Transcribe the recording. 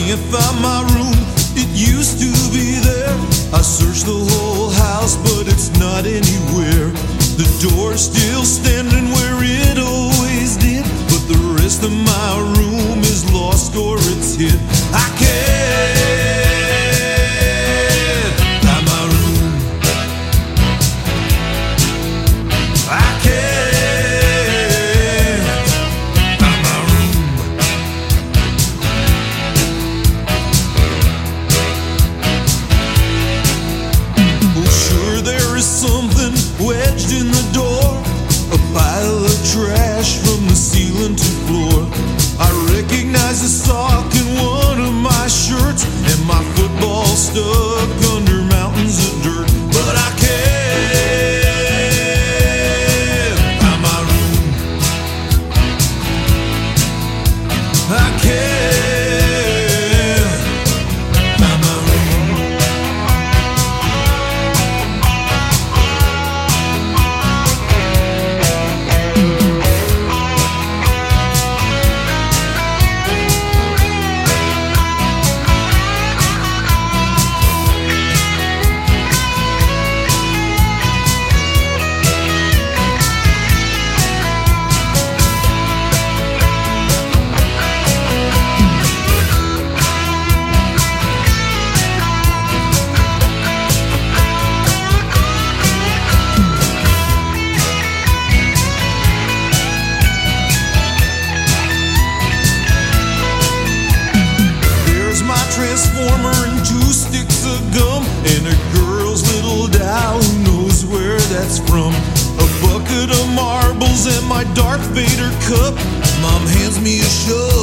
can't find my room, it used to be there. I searched the whole house, but it's not anywhere. The door's still standing where it always did, but the rest of my room is lost or it's hid. I can't find my room. I can't find my room. Oh, sure there is something wedged in the door, a pile of trash from the ceiling to floor. I recognize a sock in one of my shirts, and my football stuck under mountains of dirt. But I can't find my room. I can't find my room. Transformer and 2 sticks of gum, and a girl's little doll who knows where that's from. A bucket of marbles and my Darth Vader cup. Mom hands me a shove